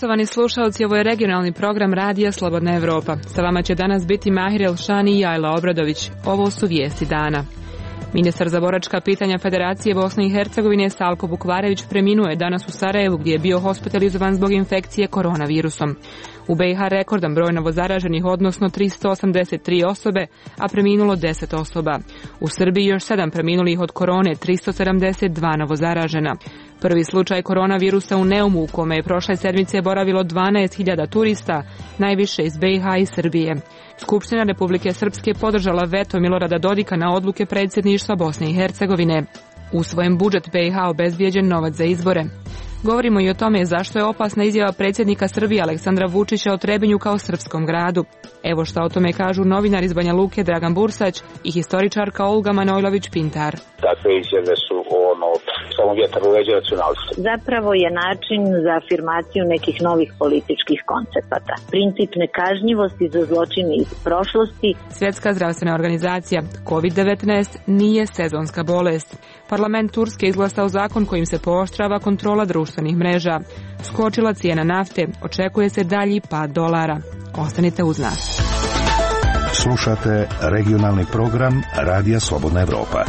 Poštovani slušalci, ovo je regionalni program Radija Slobodna Evropa. Sa vama će danas biti Mahir Elšani i Ajla Obradović. Ovo su vijesti dana. Ministar za boračka pitanja Federacije Bosne i Hercegovine Salko Bukvarević preminuo je danas u Sarajevu gdje je bio hospitalizovan zbog infekcije koronavirusom. U BiH rekordan broj novozaraženih, odnosno 383 osobe, a preminulo 10 osoba. U Srbiji još 7 preminulih od korone, 372 novozaražena. Prvi slučaj koronavirusa u Neumu, u kome je prošle sedmice boravilo 12.000 turista, najviše iz BiH i Srbije. Skupština Republike Srpske podržala veto Milorada Dodika na odluke predsjedništva Bosne i Hercegovine. Usvojen budžet BiH obezbijeđen novac za izbore. Govorimo i o tome zašto je opasna izjava predsjednika Srbije Aleksandra Vučića o Trebinju kao srpskom gradu. Evo šta o tome kažu novinar iz Banja Luke Dragan Bursać i historičarka Olga Manojlović-Pintar. Takve izjave su samo vjetar u leđa nacionalista. Zapravo je način za afirmaciju nekih novih političkih koncepata. Princip nekažnjivosti za zločine iz prošlosti. Svjetska zdravstvena organizacija COVID-19 nije sezonska bolest. Parlament Turske izglasao zakon kojim se pooštrava kontrola društvenih mreža. Skočila cijena nafte, očekuje se dalji pad dolara. Ostanite uz nas. Slušate regionalni program Radija Slobodna Evropa.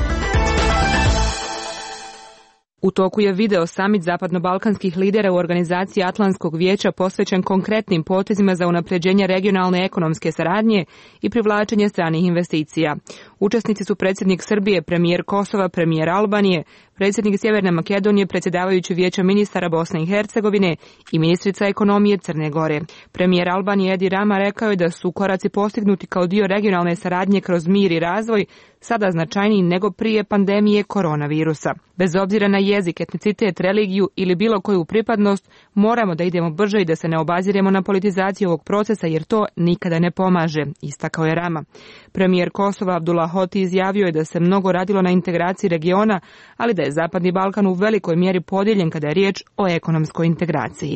U toku je video samit zapadno-balkanskih lidera u organizaciji Atlantskog vijeća posvećen konkretnim potezima za unapređenje regionalne ekonomske saradnje i privlačenje stranih investicija. Učesnici su predsjednik Srbije, premijer Kosova, premijer Albanije, predsjednik Sjeverne Makedonije, predsjedavajući Vijeća ministara Bosne i Hercegovine i ministrica ekonomije Crne Gore. Premijer Albanije Edi Rama rekao je da su koraci postignuti kao dio regionalne saradnje kroz mir i razvoj sada značajniji nego prije pandemije koronavirusa. Bez obzira na jezik, etnicitet, religiju ili bilo koju pripadnost, moramo da idemo brže i da se ne obaziremo na politizaciju ovog procesa jer to nikada ne pomaže, istakao je Rama. Premijer Kosova Abdullah Hoti izjavio je da se mnogo radilo na integraciji regiona, ali da je Zapadni Balkan u velikoj mjeri podijeljen kada je riječ o ekonomskoj integraciji.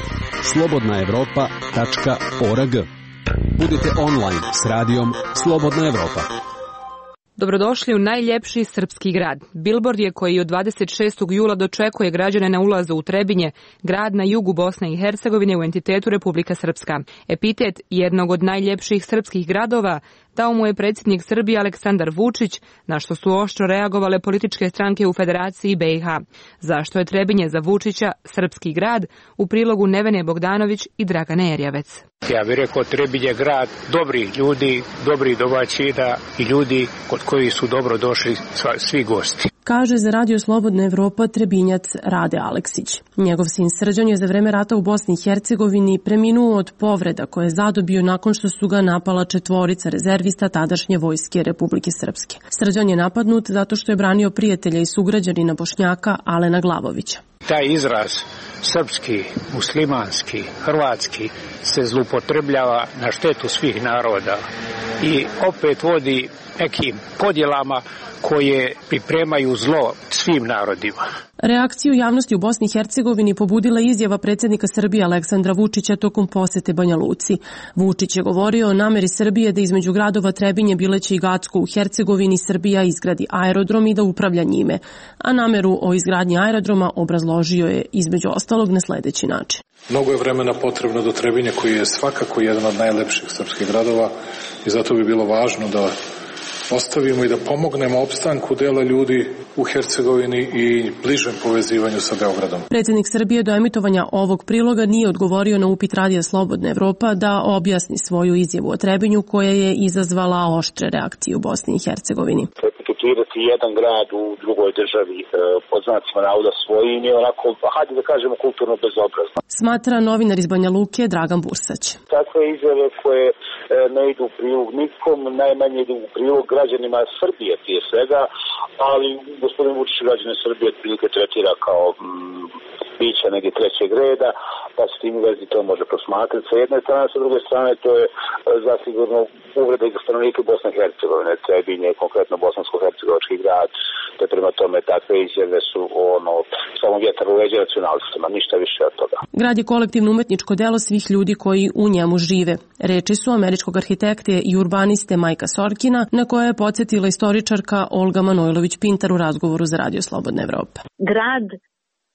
slobodnaevropa.org. Budite online s radijom Slobodna Evropa. Dobrodošli u najljepši srpski grad. Billboard je koji od 26. jula dočekuje građane na ulazu u Trebinje, grad na jugu Bosne i Hercegovine u entitetu Republika Srpska. Epitet jednog od najljepših srpskih gradova dao mu je predsjednik Srbije Aleksandar Vučić, na što su oštro reagovale političke stranke u Federaciji BiH. Zašto je Trebinje za Vučića srpski grad, u prilogu Nevene Bogdanović i Dragane Erjavec. Ja bih rekao Trebinje grad dobrih ljudi, dobrih domaćina i ljudi kod koji su dobro došli svi gosti. Kaže za Radio Slobodna Evropa Trebinjac Rade Aleksić. Njegov sin Srđan je za vreme rata u Bosni i Hercegovini preminuo od povreda koje je zadobio nakon što su ga napala 4 rezervista tadašnje vojske Republike Srpske. Srđan je napadnut zato što je branio prijatelja i sugrađanina Bošnjaka Alena Glavovića. Taj izraz srpski, muslimanski, hrvatski se zloupotrebljava na štetu svih naroda i opet vodi nekim podjelama koje pripremaju zlo svim narodima. Reakciju javnosti u Bosni i Hercegovini pobudila izjava predsjednika Srbije Aleksandra Vučića tokom posete Banja Luci. Vučić je govorio o nameri Srbije da između gradova Trebinje, Bileće i Gacko u Hercegovini Srbija izgradi aerodrom i da upravlja njime, a nameru o izgradnji aerodroma obrazložio je između ostalog na sljedeći način. Mnogo je vremena potrebno do Trebinje, koji je svakako jedan od najlepših srpskih gradova, i zato bi bilo važno da ostavimo i da pomognemo opstanku dela ljudi u Hercegovini i bližem povezivanju sa Beogradom. Predsjednik Srbije do emitovanja ovog priloga nije odgovorio na upit Radija Slobodna Evropa da objasni svoju izjavu o Trebinju koja je izazvala oštre reakcije u Bosni i Hercegovini. Etiketirati jedan grad u drugoj državi pod znacima navoda svojim je onako, hajde da kažemo, kulturno bezobrazno. Smatra novinar iz Banja Luke Dragan Bursać. Takve izjave koje ne idu u prilog nikom, najmanje idu u prilog građanima Srbije prije svega, ali gospodin Vučić građane Srbije otprilike tretira kao bića negdje trećeg reda, pa se tim u vezi to može posmatrati sa jedne strane, sa druge strane to je zasigurno uvreda i za stanovnike Bosne i Hercegovine, Trebinje, konkretno bosansko-hercegovački grad, te prema tome takve izjave su samo vjetar u leđa nacionalistima, ništa više od toga. Grad je kolektivno umetničko delo svih ljudi koji u njemu žive. Reči su američkog arhitekte i urbaniste Majka Sorkina, na koje je podsjetila istoričarka Olga Manojlović-Pintar u razgovoru za Radio Slobodna Evropa. Grad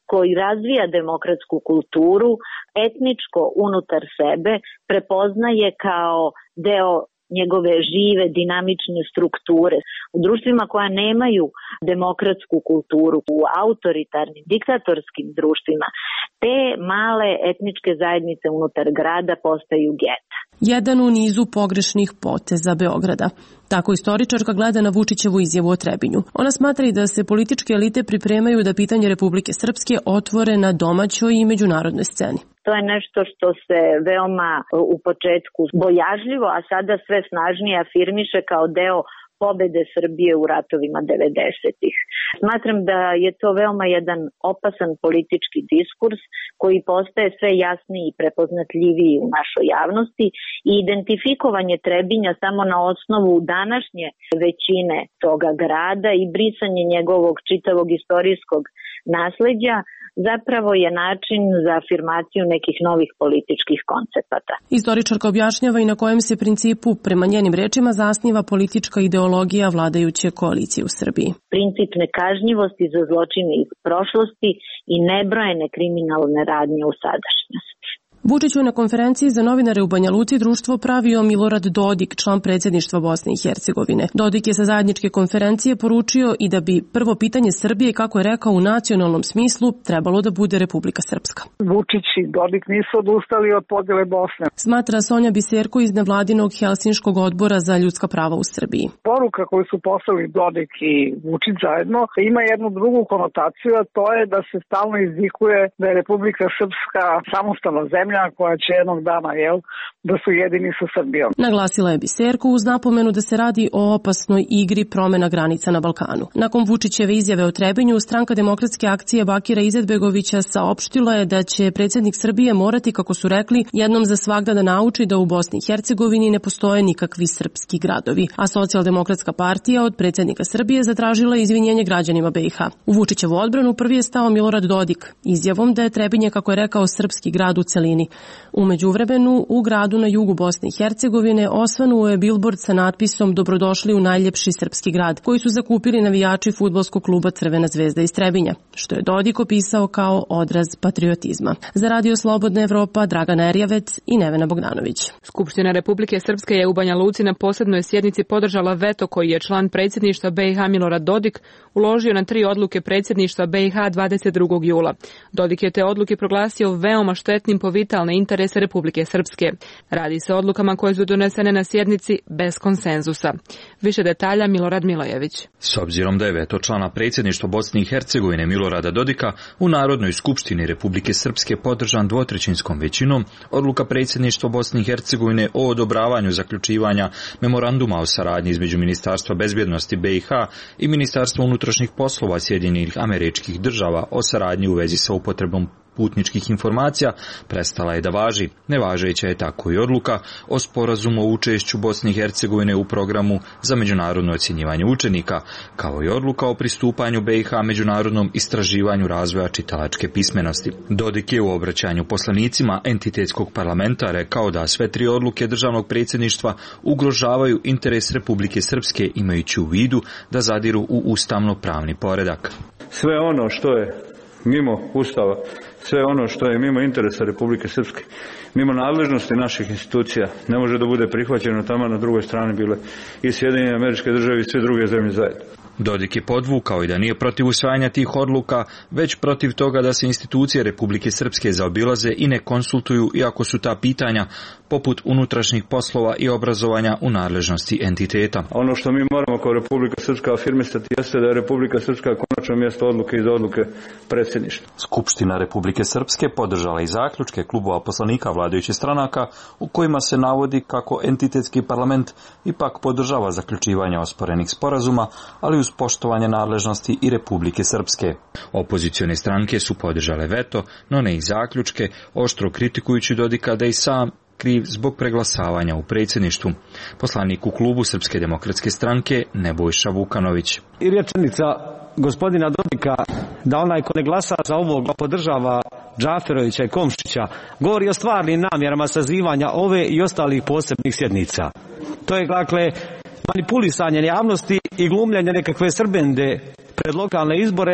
koji razvija demokratsku kulturu, etničko unutar sebe prepoznaje kao deo njegove žive, dinamične strukture. U društvima koja nemaju demokratsku kulturu, u autoritarnim, diktatorskim društvima, te male etničke zajednice unutar grada postaju geta. Jedan u nizu pogrešnih poteza Beograda. Tako istoričarka gleda na Vučićevu izjavu o Trebinju. Ona smatra i da se političke elite pripremaju da pitanje Republike Srpske otvore na domaćoj i međunarodnoj sceni. To je nešto što se veoma u početku bojažljivo, a sada sve snažnije afirmiše kao deo pobede Srbije u ratovima 90-ih. Smatram da je to veoma jedan opasan politički diskurs koji postaje sve jasniji i prepoznatljiviji u našoj javnosti i identifikovanje Trebinja samo na osnovu današnje većine toga grada i brisanje njegovog čitavog istorijskog nasleđa zapravo je način za afirmaciju nekih novih političkih koncepata. Istoričarka objašnjava i na kojem se principu, prema njenim rečima, zasniva politička ideologija vladajuće koalicije u Srbiji. Princip nekažnjivosti za zločine iz prošlosti i nebrojene kriminalne radnje u sadašnjosti. Vučić je na konferenciji za novinare u Banja Luci društvo pravio Milorad Dodik, član predsjedništva Bosne i Hercegovine. Dodik je sa zajedničke konferencije poručio i da bi prvo pitanje Srbije, kako je rekao u nacionalnom smislu, trebalo da bude Republika Srpska. Vučić i Dodik nisu odustali od podjele Bosne. Smatra Sonja Biserko iz nevladinog Helsinškog odbora za ljudska prava u Srbiji. Poruka koju su poslali Dodik i Vučić zajedno ima jednu drugu konotaciju, a to je da se stalno izdikuje da je Republika Srpska samostalna zemlja koja će jednog dana, da su jedini sa Srbijom. Naglasila je Biserko uz napomenu da se radi o opasnoj igri promena granica na Balkanu. Nakon Vučićeve izjave o Trebinju, Stranka demokratske akcije Bakira Izetbegovića saopštila je da će predsjednik Srbije morati, kako su rekli, jednom za svagda da nauči da u Bosni i Hercegovini ne postoje nikakvi srpski gradovi, a Socijaldemokratska partija od predsjednika Srbije zatražila izvinjenje građanima BiH. U Vučićevu odbranu prvi je stao Milorad Dodik, izjavom da je Trebinje, kako je rekao, srpski grad u celini. U međuvremenu, u gradu na jugu Bosne i Hercegovine osvanuo je bilbord sa natpisom "Dobrodošli u najljepši srpski grad", koji su zakupili navijači fudbalskog kluba Crvena zvezda iz Trebinja, što je Dodik opisao kao odraz patriotizma. Za Radio Slobodna Evropa, Dragana Erjavec i Nevena Bogdanović. Skupština Republike Srpske je u Banja Luci na posebnoj sjednici podržala veto koji je član predsjedništva BiH Milorad Dodik uložio na 3 odluke predsjedništva BiH 22. jula. Dodik je te odluke proglasio veoma štetnim po vitalne interese Republike Srpske. Radi se o odlukama koje su donesene na sjednici bez konsenzusa. Više detalja Milorad Milojević. S obzirom da je veto člana predsjedništva Bosne i Hercegovine Milorada Dodika u Narodnoj skupštini Republike Srpske podržan 2/3 većinom, odluka predsjedništva Bosne i Hercegovine o odobravanju zaključivanja memoranduma o saradnji između Ministarstva bezbjednosti BiH i Ministarstva unutrašnjih poslova Sjedinjenih Američkih Država o saradnji u vezi sa upotrebom putničkih informacija prestala je da važi. Nevažeća je tako i odluka o sporazumu o učešću Bosne i Hercegovine u programu za međunarodno ocjenjivanje učenika, kao i odluka o pristupanju BiH međunarodnom istraživanju razvoja čitalačke pismenosti. Dodik je u obraćanju poslanicima entitetskog parlamenta rekao da sve 3 odluke državnog predsjedništva ugrožavaju interes Republike Srpske, imajući u vidu da zadiru u ustavno-pravni poredak. Sve ono što je mimo Ustava, sve ono što je mimo interesa Republike Srpske, mimo nadležnosti naših institucija, ne može da bude prihvaćeno. Tamo na drugoj strani bile i Sjedinjene Američke Države i sve druge zemlje zajedno. Dodik je podvukao i da nije protiv usvajanja tih odluka, već protiv toga da se institucije Republike Srpske zaobilaze i ne konsultuju, iako su ta pitanja, poput unutrašnjih poslova i obrazovanja, u nadležnosti entiteta. Ono što mi moramo kao Republika Srpska afirmisati jeste da je Republika Srpska konačno mjesto odluke i za odluke predsjedništva. Skupština Republike Srpske podržala i zaključke klubova poslanika vladajućih stranaka u kojima se navodi kako entitetski parlament ipak podržava zaključivanje osporenih sporazuma, ali uz poštovanje nadležnosti i Republike Srpske. Opozicione stranke su podržale veto, no ne i zaključke, oštro kritikujući Dodika da i sam kriv zbog preglasavanja u predsjedništvu. Poslanik u klubu Srpske demokratske stranke Nebojša Vukanović. I rečenica gospodina Dodika da onaj ko ne glasa za ovog podržava Džaferovića i Komšića govori o stvarnim namjerama sazivanja ove i ostalih posebnih sjednica. To je dakle manipulisanje javnosti i glumljanje nekakve srbende pred lokalne izbore.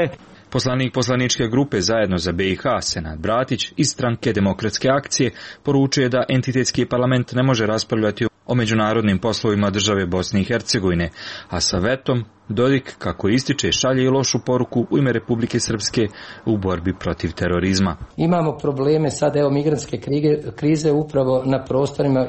Poslanik poslaničke grupe Zajedno za BiH, Senad Bratić, iz stranke Demokratske akcije, poručuje da entitetski parlament ne može raspravljati o međunarodnim poslovima države Bosne i Hercegovine, a sa vetom Dodik, kako ističe, šalje i lošu poruku u ime Republike Srpske u borbi protiv terorizma. Imamo probleme sad, migrantske krize upravo na prostorima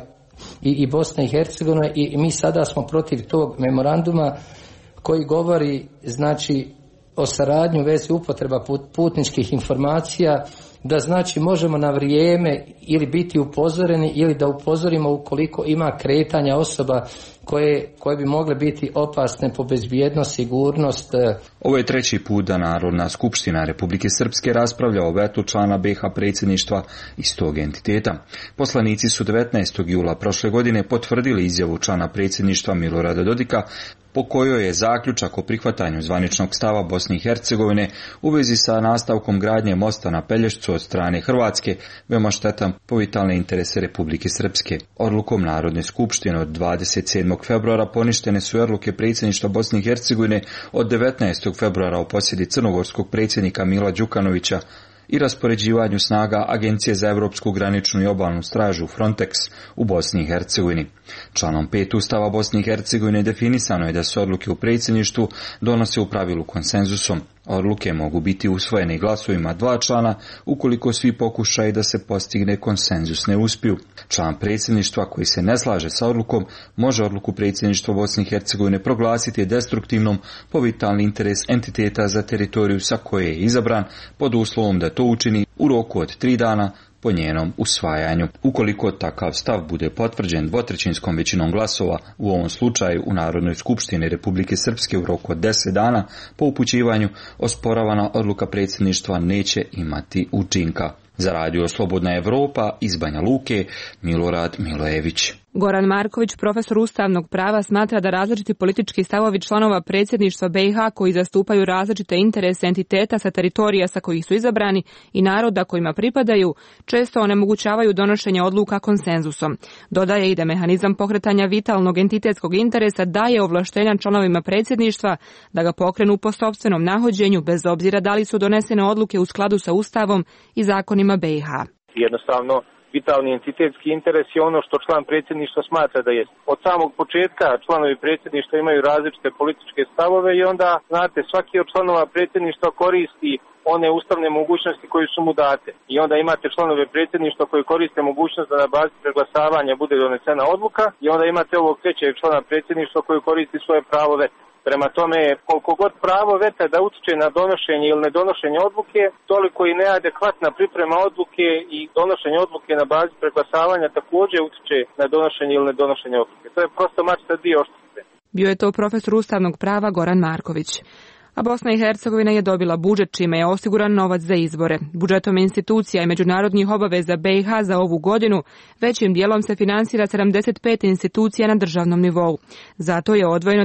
i Bosne i Hercegovine i mi sada smo protiv tog memoranduma koji govori, znači, o saradnju u vezi upotreba putničkih informacija, da znači možemo na vrijeme ili biti upozoreni ili da upozorimo ukoliko ima kretanja osoba koje bi mogle biti opasne po bezbjednost, sigurnost. Ovo je treći put da Narodna skupština Republike Srpske raspravlja o vetu člana BiH predsjedništva iz tog entiteta. Poslanici su 19. jula prošle godine potvrdili izjavu člana predsjedništva Milorada Dodika po kojoj je zaključak o prihvatanju zvaničnog stava Bosne i Hercegovine u vezi sa nastavkom gradnje mosta na Pelješcu od strane Hrvatske veoma štetan po vitalne interese Republike Srpske. Odlukom Narodne skupštine od 27. februara poništene su odluke predsjedništva Bosne i Hercegovine od 19. februara u posjedi crnogorskog predsjednika Mila Đukanovića i raspoređivanju snaga Agencije za Europsku graničnu i obalnu stražu Frontex u Bosni i Hercegovini. Članom 5 Ustava Bosne i Hercegovine definisano je da se odluke u predsjedništvu donose u pravilu konsenzusom. Odluke mogu biti usvojene glasovima 2 člana ukoliko svi pokušaju da se postigne konsenzus ne uspiju. Član predsjedništva koji se ne slaže sa odlukom može odluku predsjedništva Bosne i Hercegovine proglasiti destruktivnom po vitalni interes entiteta za teritoriju sa koje je izabran, pod uslovom da to učini u roku od 3 dana po njenom usvajanju. Ukoliko takav stav bude potvrđen dvotrećinskom većinom glasova, u ovom slučaju u Narodnoj skupštini Republike Srpske u roku od 10 dana po upućivanju, osporavana odluka predsjedništva neće imati učinka. Za Radio Slobodna Evropa iz Banja Luke, Milorad Milojević. Goran Marković, profesor ustavnog prava, smatra da različiti politički stavovi članova predsjedništva BiH koji zastupaju različite interese entiteta sa teritorija sa kojih su izabrani i naroda kojima pripadaju, često onemogućavaju donošenje odluka konsenzusom. Dodaje i da mehanizam pokretanja vitalnog entitetskog interesa daje ovlaštenja članovima predsjedništva da ga pokrenu po sopstvenom nahođenju, bez obzira da li su donesene odluke u skladu sa Ustavom i zakonima BiH. Jednostavno, vitalni entitetski interes je ono što član predsjedništva smatra da je. Od samog početka članovi predsjedništva imaju različite političke stavove i onda, znate, svaki od članova predsjedništva koristi one ustavne mogućnosti koje su mu date. I onda imate članove predsjedništva koji koriste mogućnost da na bazi preglasavanja bude donesena odluka i onda imate ovog trećeg člana predsjedništva koji koristi svoje pravo veta. Prema tome, koliko god pravo veta da utiče na donošenje ili nedonošenje odluke, toliko i neadekvatna priprema odluke i donošenje odluke na bazi preglasavanja također utiče na donošenje ili nedonošenje odluke. To je prosto mač sa dvije oštrice. Bio je to profesor ustavnog prava Goran Marković. A Bosna i Hercegovina je dobila budžet čime je osiguran novac za izbore. Budžetom institucija i međunarodnih obaveza BiH za ovu godinu većim dijelom se finansira 75 institucija na državnom nivou. Zato je odvojeno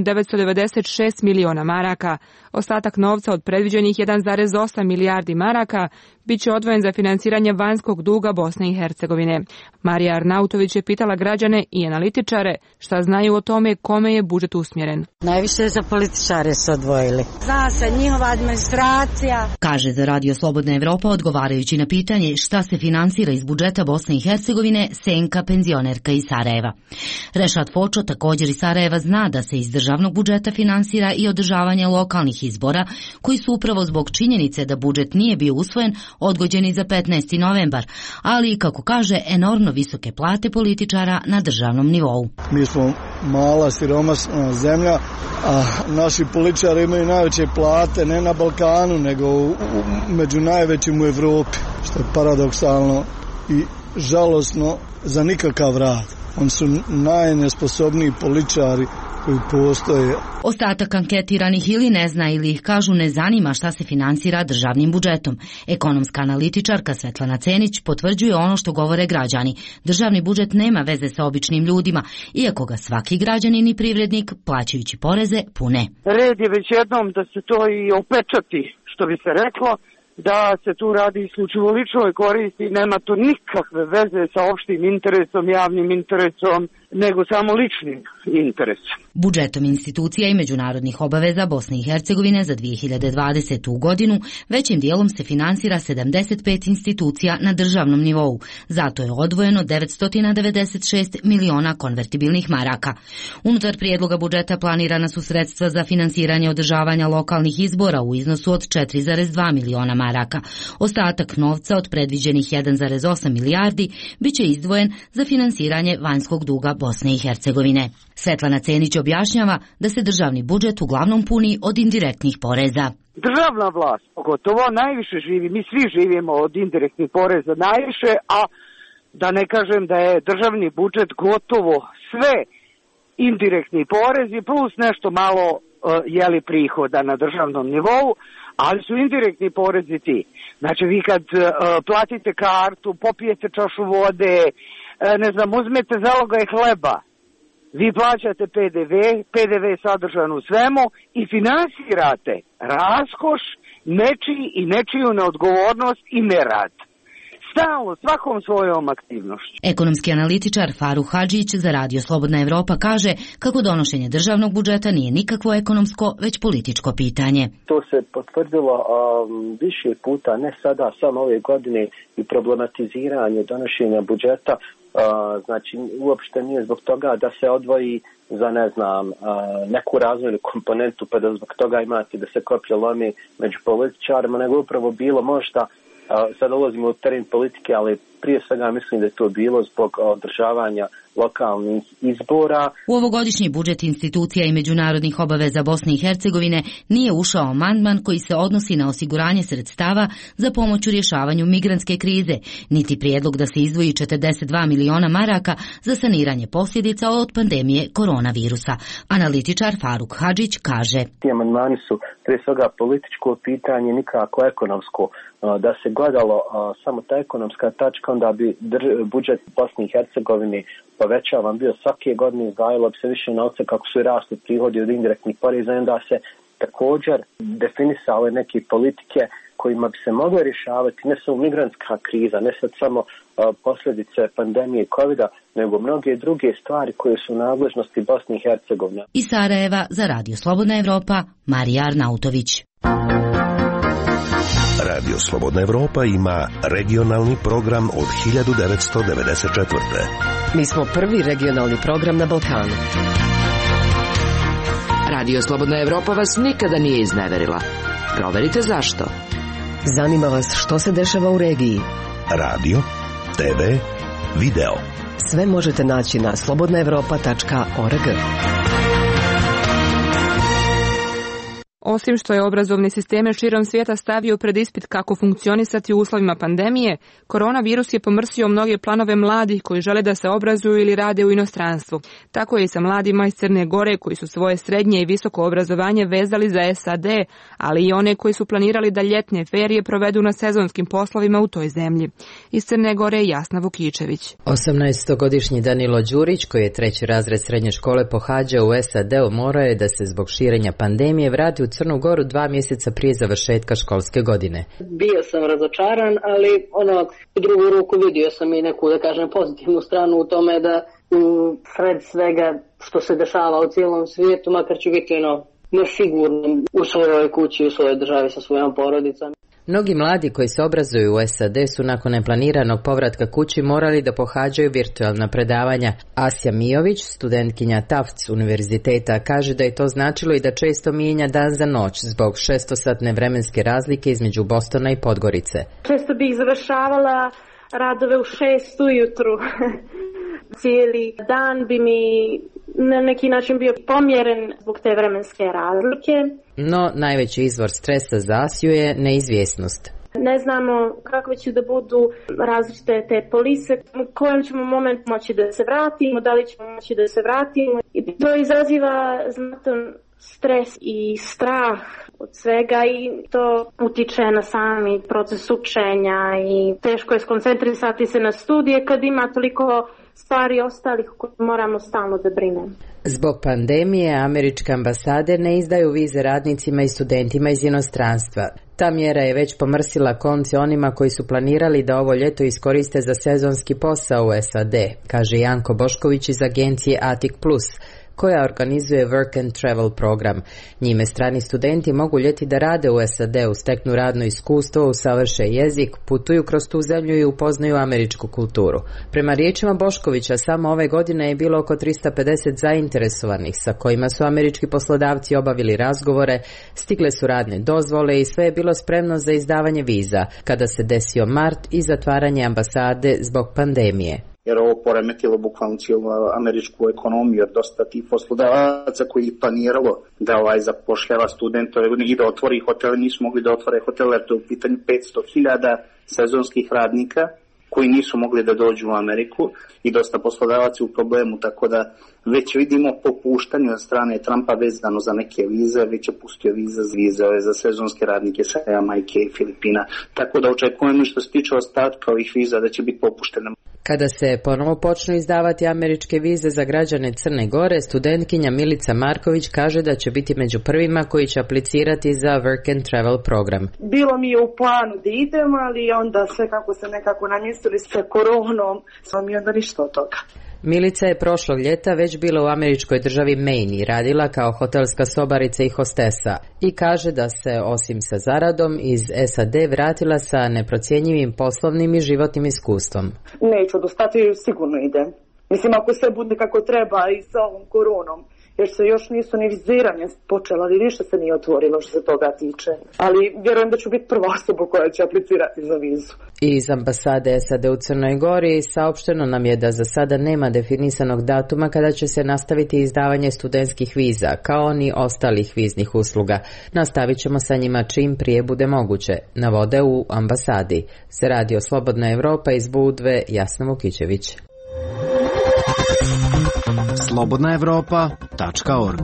996 miliona maraka. Ostatak novca od predviđenih 1,8 milijardi maraka bit će odvojen za finansiranje vanjskog duga Bosne i Hercegovine. Marija Arnautović je pitala građane i analitičare šta znaju o tome kome je budžet usmjeren. Najviše za političare su odvojili. Zna se njihova administracija. Kaže za Radio Slobodna Evropa odgovarajući na pitanje šta se finansira iz budžeta Bosne i Hercegovine Senka, penzionerka iz Sarajeva. Rešat Fočo, također iz Sarajeva, zna da se iz državnog budžeta finansira i održavanje lokalnih izbora koji su upravo zbog činjenice da budžet nije bio usvojen odgođeni za 15. novembar, ali, kako kaže, enormno visoke plate političara na državnom nivou. Mi smo mala, siromašna zemlja, a naši političari imaju najveće plate ne na Balkanu, nego među najvećim u Evropi, što je paradoksalno i žalosno za nikakav rad. Oni su najnesposobniji političari koji postoje. Ostatak anketiranih ili ne zna ili ih kažu ne zanima šta se finansira državnim budžetom. Ekonomska analitičarka Svetlana Cenić potvrđuje ono što govore građani. Državni budžet nema veze sa običnim ljudima, iako ga svaki građanin i privrednik, plaćajući poreze, pune. Red je već jednom da se to i opečati, što bi se reklo, da se tu radi isključivo ličnoj koristi, nema to nikakve veze sa opštim interesom, javnim interesom nego samo ličnim interesom. Budžetom institucija i međunarodnih obaveza Bosne i Hercegovine za 2020. godinu većim dijelom se finansira 75 institucija na državnom nivou. Zato je odvojeno 996 miliona konvertibilnih maraka. Unutar prijedloga budžeta planirana su sredstva za finansiranje održavanja lokalnih izbora u iznosu od 4,2 miliona maraka. Ostatak novca od predviđenih 1,8 milijardi biće izdvojen za finansiranje vanjskog duga Bosne i Hercegovine. Svetlana Cenić objašnjava da se državni budžet uglavnom puni od indirektnih poreza. Državna vlast, pogotovo najviše živi, mi svi živimo od indirektnih poreza najviše, a da ne kažem da je državni budžet gotovo sve indirektni porezi plus nešto malo prihoda na državnom nivou, ali su indirektni porezi ti. Znači vi kad platite kartu, popijete čašu vode, uzmete zalogaj hleba, vi plaćate PDV je sadržan u svemu i finansirate raskoš, nečiji i nečiju neodgovornost i nerad. Stalno, svakom svojom aktivnošću. Ekonomski analitičar Faruk Hadžić za Radio Slobodna Evropa kaže kako donošenje državnog budžeta nije nikakvo ekonomsko, već političko pitanje. To se potvrdilo više puta, ne sada, samo ove godine, i problematiziranje donošenja budžeta. Znači, uopšte nije zbog toga da se odvoji za, neku razvojnu komponentu, pa da zbog toga imate da se koplje lomi među političarima, nego upravo bilo možda, sada ulazimo u teren politike, ali prije svega mislim da je to bilo zbog održavanja lokalnih izbora. U ovogodišnji budžet institucija i međunarodnih obaveza Bosne i Hercegovine nije ušao amandman koji se odnosi na osiguranje sredstava za pomoć u rješavanju migrantske krize, niti prijedlog da se izdvoji 42 miliona maraka za saniranje posljedica od pandemije koronavirusa. Analitičar Faruk Hadžić kaže: Ti amandmani su prije svega političko pitanje, nikako ekonomsko. Da se gledalo samo ta ekonomska tačka, onda bi budžet Bosne i Hercegovine povećavan bio svake godine, izdvajalo bi se više novca kako su i rasli prihodi od indirektnih poreza, i onda se također definisale neke politike kojima bi se moglo rješavati ne samo migrantska kriza, ne sad samo posljedice pandemije COVID-a, nego mnoge druge stvari koje su u nadležnosti Bosne i Hercegovine. Iz Sarajeva za Radio Slobodna Evropa, Marija Arnautović. Radio Slobodna Evropa ima regionalni program od 1994. Mi smo prvi regionalni program na Balkanu. Radio Slobodna Evropa vas nikada nije izneverila. Proverite zašto. Zanima vas što se dešava u regiji. Radio, TV, video. Sve možete naći na slobodnaevropa.org. Osim što je obrazovni sisteme širom svijeta stavio pred ispit kako funkcionisati u uslovima pandemije, koronavirus je pomrsio mnoge planove mladih koji žele da se obrazuju ili rade u inostranstvu. Tako je i sa mladima iz Crne Gore koji su svoje srednje i visoko obrazovanje vezali za SAD, ali i one koji su planirali da ljetne ferije provedu na sezonskim poslovima u toj zemlji. Iz Crne Gore je Jasna Vukičević. 18-godišnji Danilo Đurić, koji je 3. razred srednje škole pohađao u SAD-u, morao je da se zbog širenja pandemije vrati u Crnu Goru 2 mjeseca prije završetka školske godine. Bio sam razočaran, ali u drugu ruku vidio sam i neku, da kažem, pozitivnu stranu u tome da sred svega što se dešava u cijelom svijetu, makar ću biti nesigurno u svojoj kući, u svojoj državi sa svojom porodicom. Mnogi mladi koji se obrazuju u SAD su nakon neplaniranog povratka kući morali da pohađaju virtualna predavanja. Asja Mijović, studentkinja Tufts univerziteta, kaže da je to značilo i da često mijenja dan za noć zbog 600-satne vremenske razlike između Bostona i Podgorice. Često bih završavala radove u 6 ujutru. Cijeli dan bi mi na neki način bio pomjeren zbog te vremenske razlike. No, najveći izvor stresa za Asiju je neizvjesnost. Ne znamo kakve će da budu različite te polise, u kojem ćemo moment moći da se vratimo, da li ćemo moći da se vratimo. I to izaziva znatan stres i strah od svega i to utiče na sami proces učenja i teško je skoncentrisati se na studije kad ima toliko stvari ostalih koje moramo stalno da brinemo. Zbog pandemije američke ambasade ne izdaju vize radnicima i studentima iz inostranstva. Ta mjera je već pomrsila konce onima koji su planirali da ovo ljeto iskoriste za sezonski posao u SAD, kaže Janko Bošković iz agencije Atik Plus, koja organizuje Work and Travel program. Njime strani studenti mogu ljeti da rade u SAD-u, steknu radno iskustvo, usavrše jezik, putuju kroz tu zemlju i upoznaju američku kulturu. Prema riječima Boškovića, samo ove godine je bilo oko 350 zainteresovanih sa kojima su američki poslodavci obavili razgovore, stigle su radne dozvole i sve je bilo spremno za izdavanje viza, kada se desio mart i zatvaranje ambasade zbog pandemije. Jer ovo poremetilo bukvalno cijelu američku ekonomiju, jer dosta tih poslodavaca koji je planiralo da zapošljava studentove i da otvori hotele, nisu mogli da otvore hotele, jer to je u pitanju 500.000 sezonskih radnika koji nisu mogli da dođu u Ameriku i dosta poslodavaca u problemu, tako da već vidimo popuštanje od strane Trumpa vezano za neke vize, već je pustio vize za sezonske radnike sa Jamajke i Filipina, tako da očekujemo što se tiče ostatka ovih viza da će biti popuštene. Kada se ponovo počnu izdavati američke vize za građane Crne Gore, studentkinja Milica Marković kaže da će biti među prvima koji će aplicirati za Work and Travel program. Bilo mi je u planu da idem, ali onda sve kako se nekako namjestili sa koronom, sam mi onda ništa od toga. Milica je prošlog ljeta već bila u američkoj državi Maine i radila kao hotelska sobarica i hostesa i kaže da se osim sa zaradom iz SAD vratila sa neprocjenjivim poslovnim i životnim iskustvom. Neću odustati, sigurno idem. Mislim, ako sve bude kako treba i sa ovom koronom, jer se još nisu ni viziranje počela, ali ništa se nije otvorilo što se toga tiče. Ali vjerujem da ću biti prva osoba koja će aplicirati za vizu. Iz ambasade SAD u Crnoj Gori saopšteno nam je da za sada nema definisanog datuma kada će se nastaviti izdavanje studentskih viza, kao ni ostalih viznih usluga. Nastavit ćemo sa njima čim prije bude moguće, navode u ambasadi. Se radi o Slobodna Evropa iz Budve, Jasna Vukićević. slobodnaevropa.org.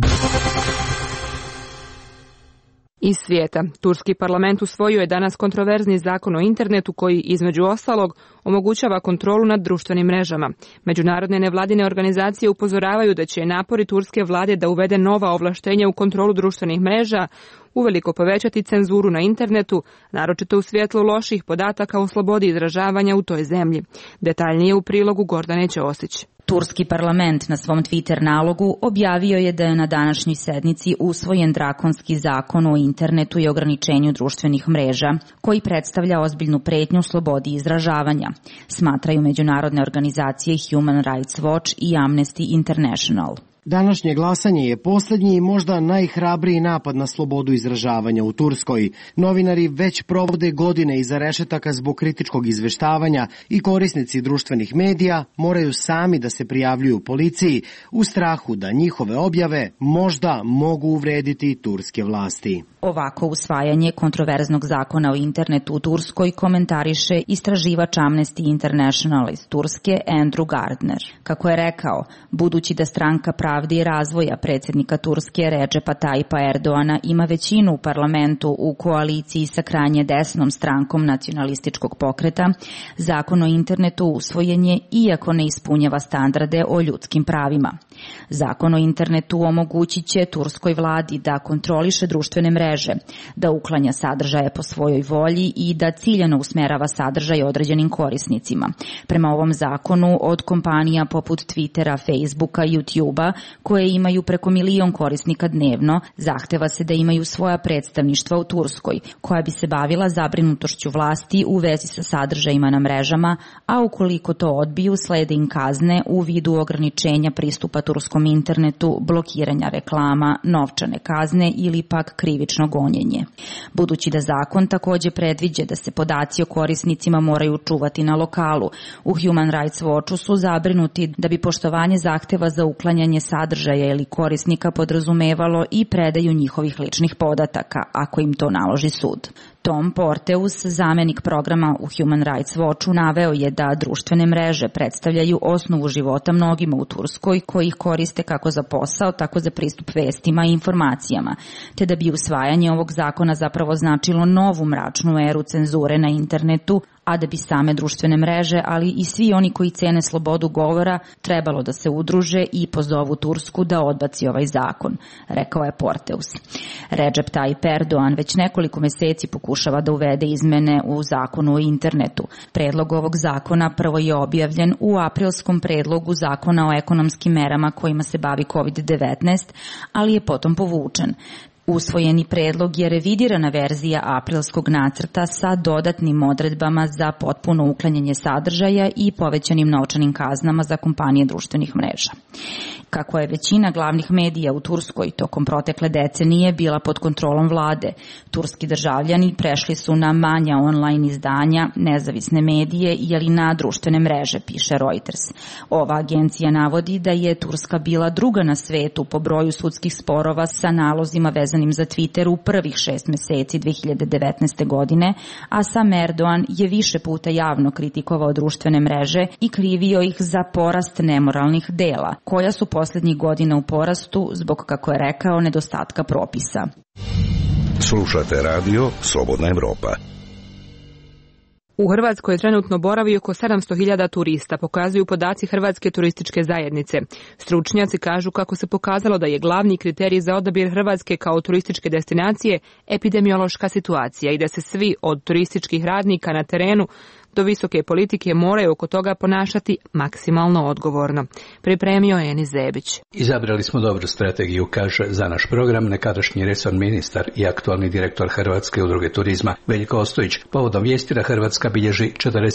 Iz svijeta. Turski parlament usvojio je danas kontroverzni zakon o internetu koji, između ostalog, omogućava kontrolu nad društvenim mrežama. Međunarodne nevladine organizacije upozoravaju da će napori turske vlade da uvede nova ovlaštenja u kontrolu društvenih mreža uveliko povećati cenzuru na internetu, naročito u svjetlu loših podataka o slobodi izražavanja u toj zemlji. Detaljnije u prilogu Gordane Ćosić. Turski parlament na svom Twitter nalogu objavio je da je na današnjoj sednici usvojen drakonski zakon o internetu i ograničenju društvenih mreža, koji predstavlja ozbiljnu pretnju slobodi izražavanja, smatraju međunarodne organizacije Human Rights Watch i Amnesty International. Današnje glasanje je posljednji i možda najhrabriji napad na slobodu izražavanja u Turskoj. Novinari već provode godine iza rešetaka zbog kritičkog izveštavanja i korisnici društvenih medija moraju sami da se prijavljuju policiji u strahu da njihove objave možda mogu uvrediti turske vlasti. Ovako usvajanje kontroverznog zakona o internetu u Turskoj komentariše istraživač Amnesty International iz Turske Andrew Gardner. Kako je rekao, budući da stranka pravde i razvoja predsjednika Turske Recepa Tayyipa Erdoana ima većinu u parlamentu u koaliciji sa krajnje desnom strankom nacionalističkog pokreta, zakon o internetu usvojen je iako ne ispunjava standarde o ljudskim pravima. Zakon o internetu omogućit će turskoj vladi da kontroliše društvene mreže, da uklanja sadržaje po svojoj volji i da ciljano usmerava sadržaj određenim korisnicima. Prema ovom zakonu od kompanija poput Twittera, Facebooka, YouTubea, koje imaju preko 1 milion korisnika dnevno, zahteva se da imaju svoja predstavništva u Turskoj, koja bi se bavila zabrinutošću vlasti u vezi sa sadržajima na mrežama, a ukoliko to odbiju, slede im kazne u vidu ograničenja pristupa turskom internetu, blokiranja reklama, novčane kazne ili pak krivično gonjenje. Budući da zakon također predviđa da se podaci o korisnicima moraju čuvati na lokalu, u Human Rights Watchu su zabrinuti da bi poštovanje zahteva za uklanjanje sadržaja ili korisnika podrazumevalo i predaju njihovih ličnih podataka, ako im to naloži sud. Tom Porteus, zamenik programa u Human Rights Watchu, naveo je da društvene mreže predstavljaju osnovu života mnogima u Turskoj koji ih koriste kako za posao, tako za pristup vestima i informacijama, te da bi usvajanje ovog zakona zapravo značilo novu mračnu eru cenzure na internetu, a da bi same društvene mreže, ali i svi oni koji cene slobodu govora, trebalo da se udruže i pozovu Tursku da odbaci ovaj zakon, rekao je Porteus. Recep Tayyip Erdogan već nekoliko meseci pokušava da uvede izmene u zakonu o internetu. Predlog ovog zakona prvo je objavljen u aprilskom predlogu zakona o ekonomskim merama kojima se bavi COVID-19, ali je potom povučen. Usvojeni predlog je revidirana verzija aprilskog nacrta sa dodatnim odredbama za potpuno uklanjanje sadržaja i povećanim novčanim kaznama za kompanije društvenih mreža. Kako je većina glavnih medija u Turskoj tokom protekle decenije bila pod kontrolom vlade, turski državljani prešli su na manja online izdanja, nezavisne medije ili na društvene mreže, piše Reuters. Ova agencija navodi da je Turska bila druga na svetu po broju sudskih sporova sa nalozima vezanim za Twitter u prvih 6 meseci 2019. godine, a sam Erdogan je više puta javno kritikovao društvene mreže i krivio ih za porast nemoralnih dela, koja su poslednjih godina u porastu zbog, kako je rekao, nedostatka propisa. Slušate radio Slobodna Evropa. U Hrvatskoj trenutno boravi oko 700.000 turista, pokazuju podaci Hrvatske turističke zajednice. Stručnjaci kažu kako se pokazalo da je glavni kriterij za odabir Hrvatske kao turističke destinacije epidemiološka situacija i da se svi od turističkih radnika na terenu do visoke politike moraju oko toga ponašati maksimalno odgovorno. Pripremio je Enis Zebić. Izabrali smo dobru strategiju, kaže za naš program nekadašnji resorni ministar i aktualni direktor Hrvatske udruge turizma Veljko Ostojić. Povodom vijesti da Hrvatska bilježi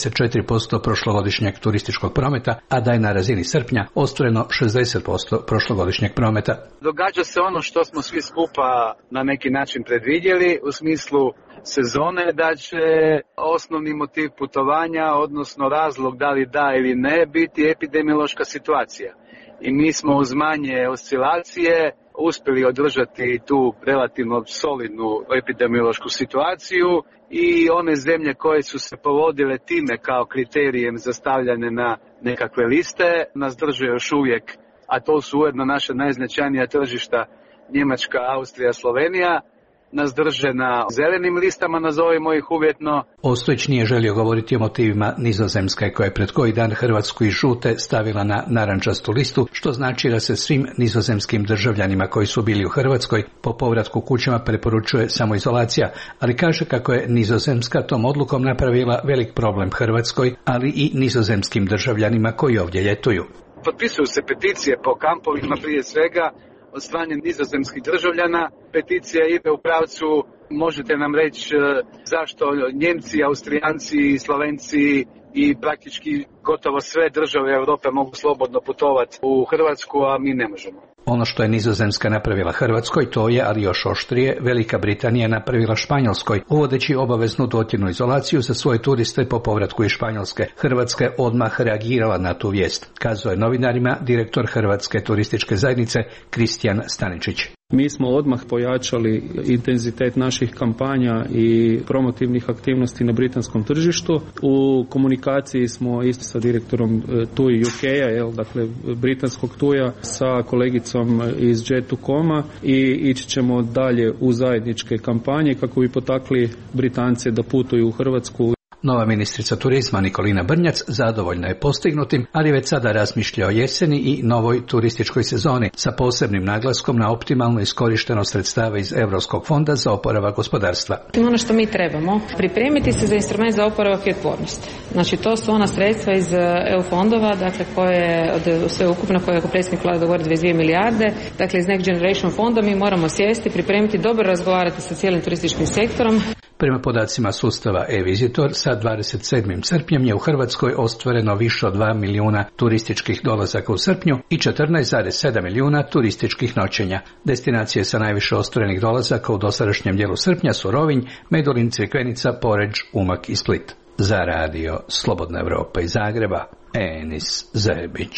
44% prošlogodišnjeg turističkog prometa, a da je na razini srpnja ostvareno 60% prošlogodišnjeg prometa. Događa se ono što smo svi skupa na neki način predvidjeli u smislu sezone, da će osnovni motiv putovanja, odnosno razlog da li da ili ne, biti epidemiološka situacija. I mi smo uz manje oscilacije uspjeli održati tu relativno solidnu epidemiološku situaciju i one zemlje koje su se povodile time kao kriterijem za stavljanje na nekakve liste nas drže još uvijek, a to su ujedno naša najznačajnija tržišta Njemačka, Austrija, Slovenija, nas drže na zelenim listama, nazovimo ih uvjetno. Ostojić nije želio govoriti o motivima Nizozemske, koja je pred koji dan Hrvatsku iz žute stavila na narančastu listu, što znači da se svim nizozemskim državljanima koji su bili u Hrvatskoj po povratku kućama preporučuje samoizolacija, ali kaže kako je Nizozemska tom odlukom napravila velik problem Hrvatskoj, ali i nizozemskim državljanima koji ovdje ljetuju. Potpisuju se peticije po kampovima prije svega od strane nizozemskih državljana. Peticija ide u pravcu, možete nam reći zašto Njemci, Austrijanci, Slovenci i praktički gotovo sve države Europe mogu slobodno putovati u Hrvatsku, a mi ne možemo. Ono što je Nizozemska napravila Hrvatskoj, to je, ali još oštrije, Velika Britanija napravila Španjolskoj, uvodeći obaveznu dvotjednu izolaciju za svoje turiste po povratku iz Španjolske. Hrvatska je odmah reagirala na tu vijest, kazao je novinarima direktor Hrvatske turističke zajednice Kristijan Staničić. Mi smo odmah pojačali intenzitet naših kampanja i promotivnih aktivnosti na britanskom tržištu. U komunikaciji smo isto sa direktorom TUI UK-a, dakle britanskog TUI-a, sa kolegicom iz Jet2Coma i ići ćemo dalje u zajedničke kampanje kako bi potakli Britance da putuju u Hrvatsku. Nova ministrica turizma Nikolina Brnjac zadovoljna je postignutim, ali već sada razmišlja o jeseni i novoj turističkoj sezoni sa posebnim naglaskom na optimalnu iskorištenost sredstava iz Europskog fonda za oporavak gospodarstva. Ono što mi trebamo, pripremiti se za instrument za oporavak i otpornost. Znači to su ona sredstva iz EU fondova, dakle koje od sve ukupno koje je predsjednik Vlade dogovorio 22 milijarde, dakle iz Next Generation fonda mi moramo sjesti, pripremiti, dobro razgovarati sa cijelim turističkim sektorom. Prema podacima sustava e-Visitor, sa 27. srpnjem je u Hrvatskoj ostvareno više od 2 milijuna turističkih dolazaka u srpnju i 14,7 milijuna turističkih noćenja. Destinacije sa najviše ostvarenih dolazaka u dosadašnjem dijelu srpnja su Rovinj, Medulin, Crikvenica, Poreč, Umag i Split. Za radio Slobodna Evropa iz Zagreba, Enis Zebić.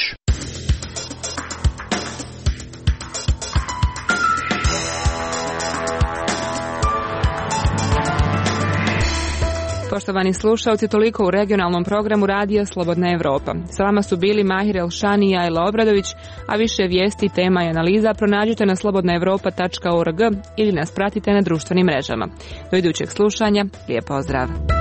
Poštovani slušalci, toliko u regionalnom programu Radija Slobodna Evropa. Sa vama su bili Mahir Elšani i Ajla Obradović, a više vijesti, tema i analiza pronađite na slobodnaevropa.org ili nas pratite na društvenim mrežama. Do idućeg slušanja, lijep pozdrav!